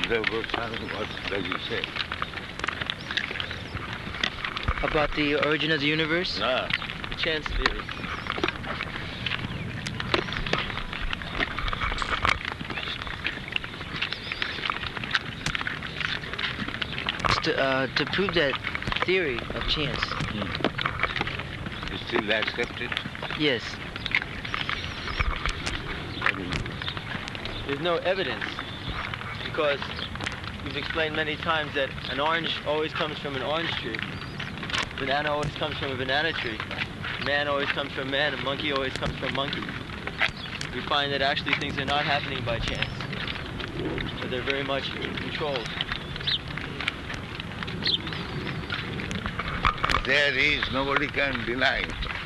Shukadeva Goswami, what does he say? About the origin of the universe? No. Chance theory. To prove that theory of chance. You still accept it? Yes. There's no evidence because we've explained many times that an orange always comes from an orange tree. Banana always comes from a banana tree. Man always comes from man, and monkey always comes from monkey. We find that actually things are not happening by chance, but they're very much controlled. There is, nobody can deny.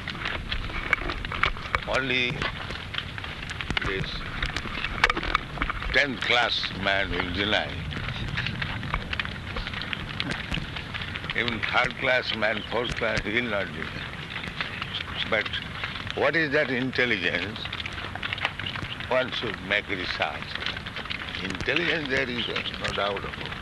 Only this 10th class man will deny. Even 3rd class man, 4th class, he will not deny. But what is that intelligence? One should make research. Intelligence there is no doubt about it.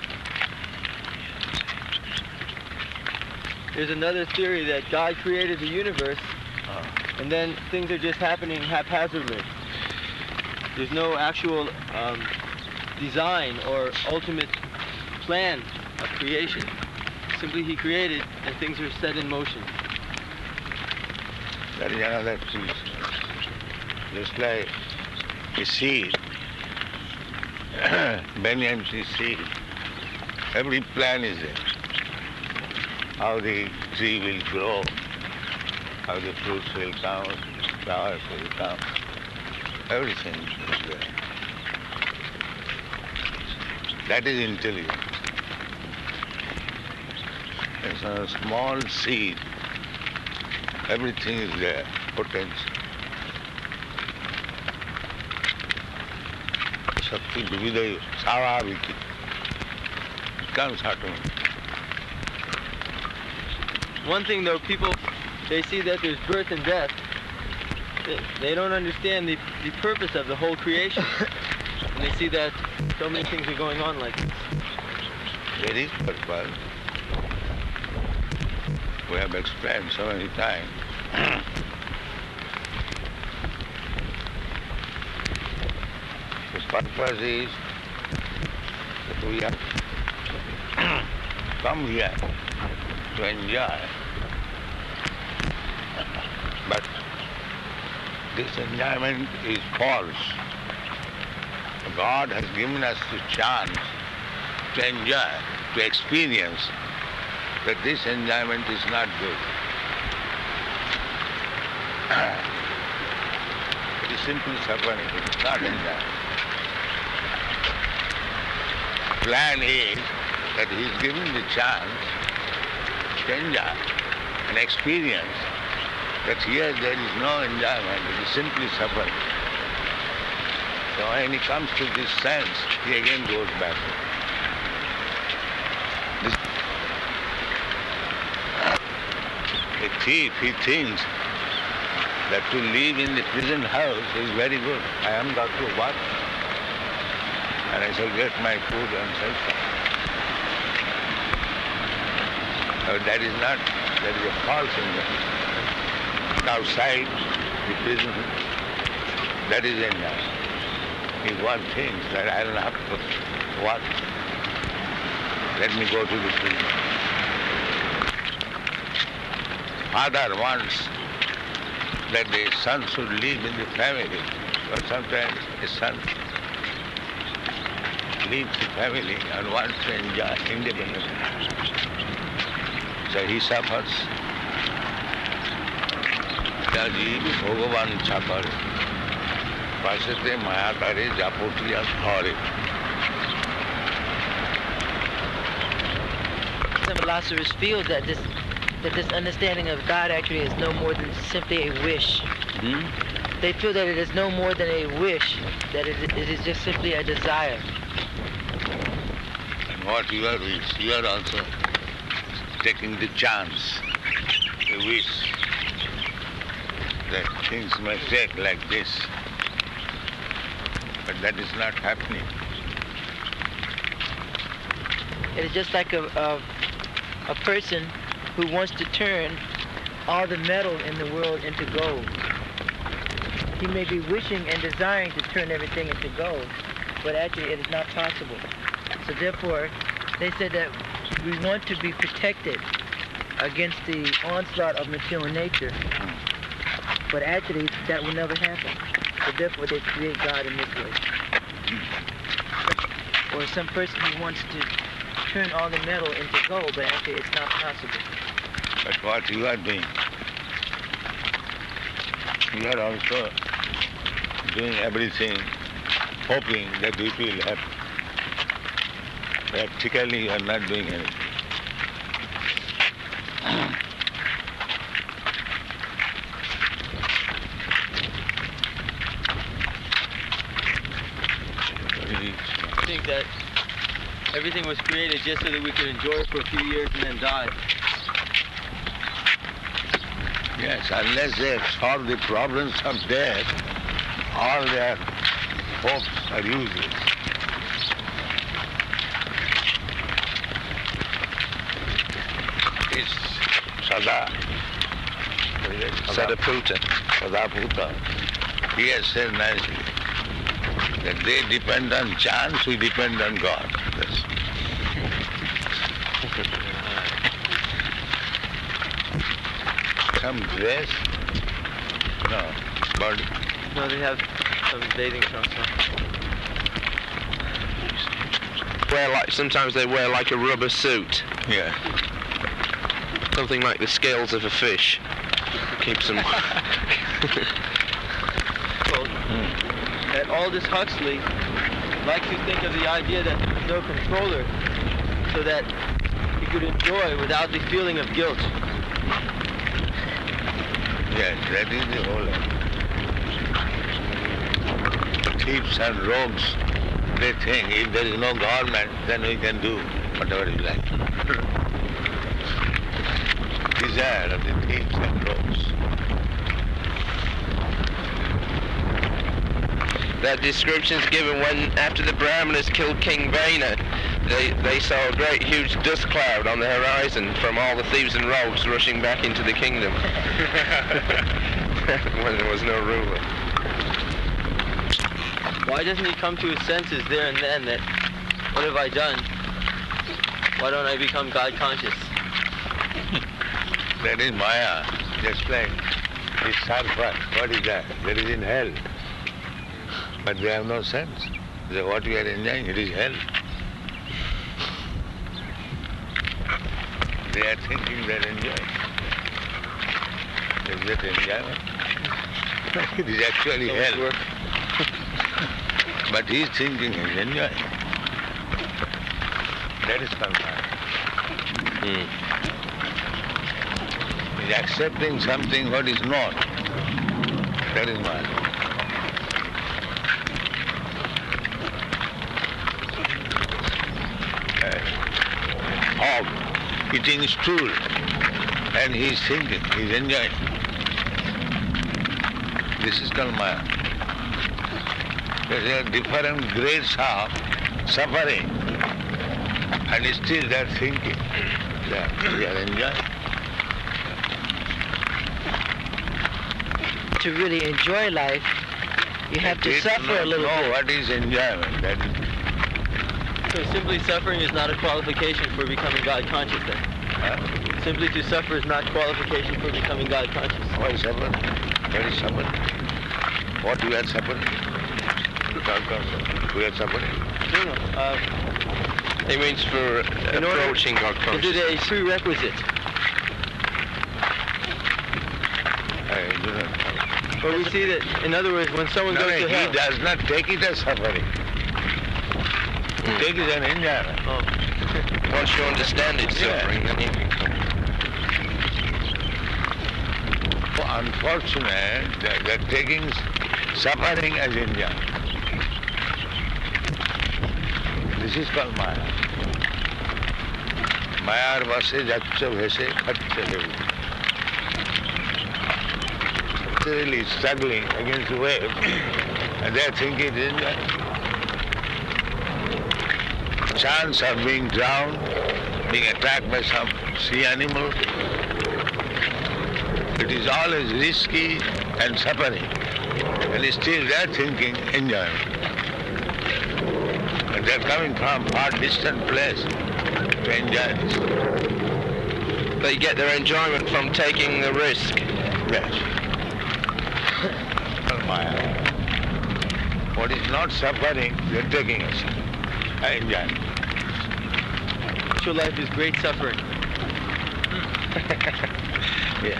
There's another theory that God created the universe, and then things are just happening haphazardly. There's no actual design or ultimate plan of creation. Simply he created, and things are set in motion. That is another thing. Just like a seed, banyan tree seed, every plan is there. How the tree will grow, how the fruits will come, flowers will come, everything is there. That is intelligence. It's a small seed, everything is there, potential. Shakti Vividaya Savaviki. It comes automatically. One thing though, people, they see that there's birth and death. They don't understand the purpose of the whole creation. And they see that so many things are going on like this. There is purpose. We have explained so many times. The purpose is that we have come here to enjoy. But this enjoyment is false. God has given us the chance to enjoy, to experience that this enjoyment is not good. It is simply suffering, it is not enjoyment. Plan is that he is given the chance to enjoy and experience that here there is no enjoyment, it is simply suffering. So when he comes to this sense, he again goes back. A thief, he thinks that to live in the prison house is very good. I am got to work and I shall get my food and such. That is not, that is a false enjoyment. Outside the prison, that is enjoyment. If one thinks that I don't have to work, let me go to the prison. Father wants that the son should live in the family, but sometimes the son leaves the family and wants to enjoy independence. So he suffers. Jaji Bhagavan Chakare, Pasate Mayakare Japotiya Thare. Some philosophers feel that this understanding of God actually is no more than simply a wish. They feel that it is no more than a wish, that it is just simply a desire. And what you are wish, you are also taking the chance, the wish that things may take like this. But that is not happening. It is just like a person who wants to turn all the metal in the world into gold. He may be wishing and desiring to turn everything into gold, but actually it is not possible. So therefore, they said that we want to be protected against the onslaught of material nature, but actually that will never happen. So therefore they create God in this way. Or some person who wants to turn all the metal into gold, but actually it's not possible. But what you are doing, you are also doing everything hoping that it will happen. Practically you are not doing anything. I think that everything was created just so that we could enjoy it for a few years and then die. Yes, unless they solve the problems of death, all their hopes are useless. It's Sada. Sadaputa. Sadaputa. He has said nicely that they depend on chance, we depend on God. That's some dress? No. Body? No, they have some bathing trunks on. Sometimes they wear like a rubber suit. Yeah. Something like the scales of a fish. Keeps them... Well, that Aldous Huxley liked to think of the idea that there was no controller so that he could enjoy without the feeling of guilt. Yes, that is the whole idea. Thieves and rogues, they think if there is no government, then we can do whatever we like. Desire of the thieves and rogues. That description's given when, after the Brahmanas killed King Vena, they saw a great huge dust cloud on the horizon from all the thieves and rogues rushing back into the kingdom. When there was no ruler. Why doesn't he come to his senses there and then that, what have I done? Why don't I become God conscious? That is Maya, just like the surfer. What is that? That is in hell. But they have no sense. They say, what we are enjoying, it is hell. They are thinking they are enjoying. Is that enjoyment? It is actually hell. But he is thinking he is enjoying. That is Maya. He is accepting something what is not. That is Maya. Hog eating stool, and he is thinking, he is enjoying. This is called Maya. There are different grades of suffering, and still they are thinking. They are enjoying. To really enjoy life, you have to suffer a little bit. What is enjoyment? That is, So simply suffering is not a qualification for becoming God conscious then? Simply to suffer is not qualification for becoming God conscious. why suffering? Where is suffering? What we are suffering? We are suffering. No. It means for approaching God Is consciousness. it a prerequisite? But we see that, in other words, when someone goes to hell... He does not take it as suffering. He takes it as an enjoyment. Once you understand it's suffering, then you can come. Unfortunate, they're taking suffering as enjoyment. This is called Maya. Maya vase jaccha vese khatcha levu. They're really struggling against the wave, and they're thinking it is enjoyment. chance of being drowned, being attacked by some sea animal. It is always risky and suffering. And still they are thinking enjoyment. And they are coming from far distant place to enjoy this. They get their enjoyment from taking the risk. Yes. Maya. What is not suffering, they are taking us. I enjoy. Spiritual life is great suffering. Yeah.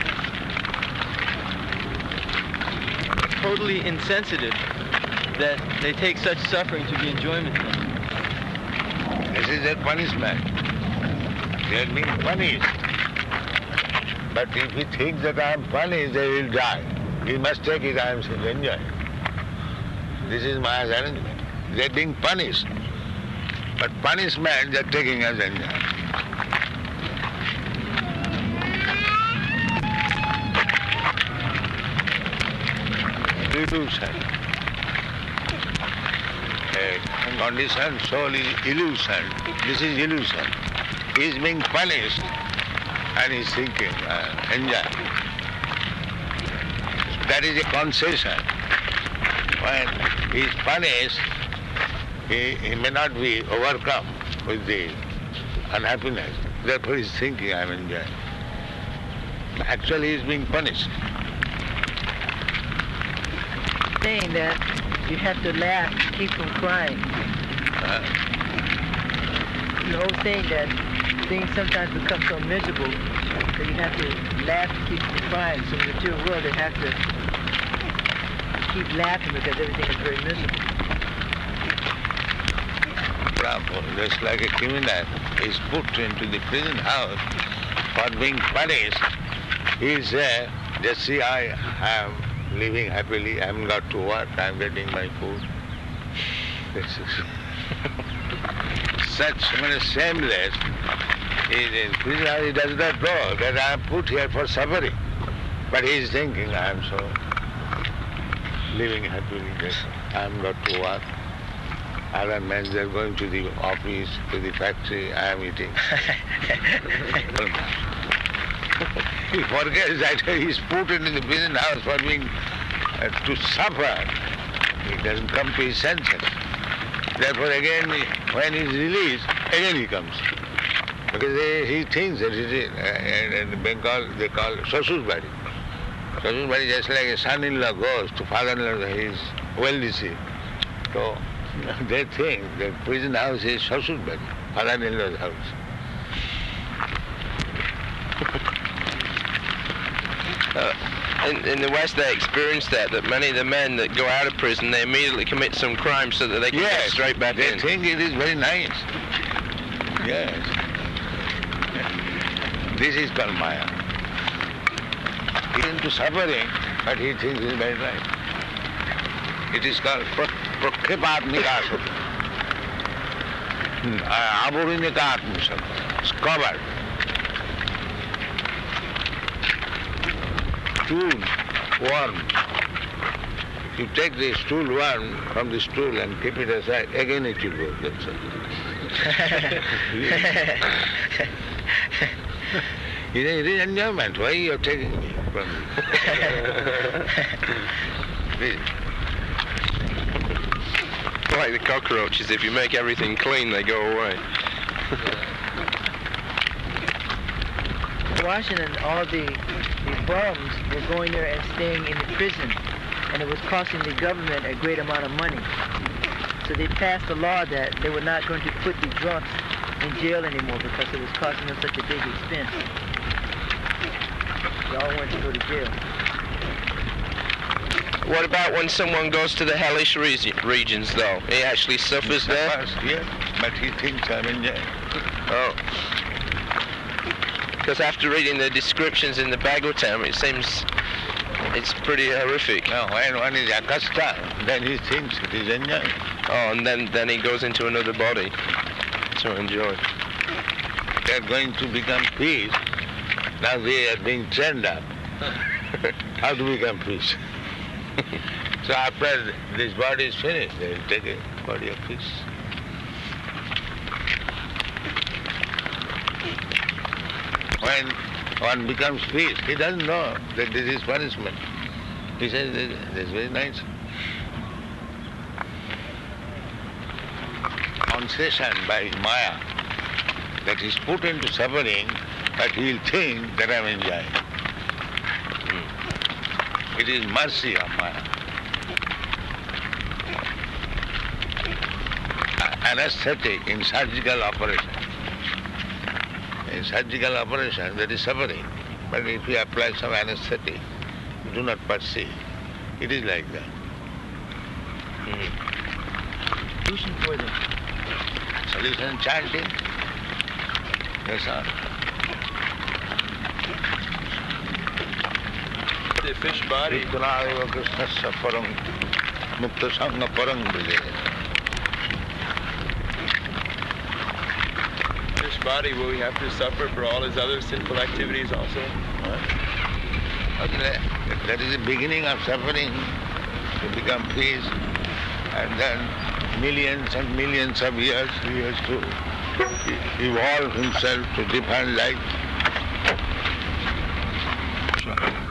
Totally insensitive that they take such suffering to be enjoyment. This is their punishment. They are being punished. But if he thinks that I am punished, they will die. He must take it, I am enjoying. This is Maya's arrangement. They are being punished. But punishment they are taking as enjoyment. Illusion. A conditioned soul is illusion. This is illusion. He is being punished and he is thinking, enjoy. That is a concession. When he is punished, he may not be overcome with the unhappiness. Therefore he is thinking, I am enjoying. Actually he is being punished. Saying that you have to laugh to keep from crying. The whole saying that things sometimes become so miserable that you have to laugh to keep from crying. So in the material world they have to keep laughing because everything is very miserable. Just like a criminal is put into the prison house for being punished, he is there, just see I am living happily, I haven't got to work, I am getting my food. This is such shameless. In prison house he does not know that I am put here for suffering. But he is thinking I am so living happily, that I haven't got to work. Other men, they are going to the office, to the factory, I am eating. He forgets that he is put into the prison house for being to suffer. He doesn't come to his senses. Therefore again, when he is released, again he comes. Because he thinks that it is, in Bengal they call Sasur's-bari. Sasur's-bari just like a son-in-law goes to father-in-law, he is well deceived. So they think that prison house is Sasur's-bari, father-in-law's house. In the West they experience that many of the men that go out of prison, they immediately commit some crime so that they can get straight back in. They think it is very nice. Yes. This is called Maya. He is into suffering, but he thinks it is very nice. It is called Prakripat-nikasa. Aburinika-atmasam. It's covered. Stool, worm. If you take the stool worm from the stool and keep it aside, again it will go. That's all. It is enjoyment. Why you are taking me from me? Like the cockroaches, if you make everything clean, they go away. Washington, all the bums were going there and staying in the prison, and it was costing the government a great amount of money. So they passed a law that they were not going to put the drunks in jail anymore because it was costing them such a big expense. They all wanted to go to jail. What about when someone goes to the hellish regions, though? He actually suffers there? Yes, but he thinks I'm enjoying. Oh. Because after reading the descriptions in the Bhagavatam, it seems it's pretty horrific. Now, when one is akasta, then he thinks it is enjoying. Oh, and then he goes into another body to enjoy. They are going to become peace. Now they are being trained up. How to become peace? So after this body is finished, they will take a body of peace. When one becomes peace, he doesn't know that this is punishment. He says, this is very nice. Concession by Maya, that is put into suffering, but he will think that I am enjoying. It is mercy of Maya. Anesthetic in surgical operation. In surgical operation, there is suffering. But if you apply some anesthetic, you do not perceive. It is like that. Solution for them. Solution chanting. Yes, sir. The fish body. Krishna Krishnasya parang mukta sangha parang bhuje. Fish body, will he have to suffer for all his other sinful activities also? Okay, that is the beginning of suffering, to become peace, and then millions and millions of years he has to evolve himself to different life.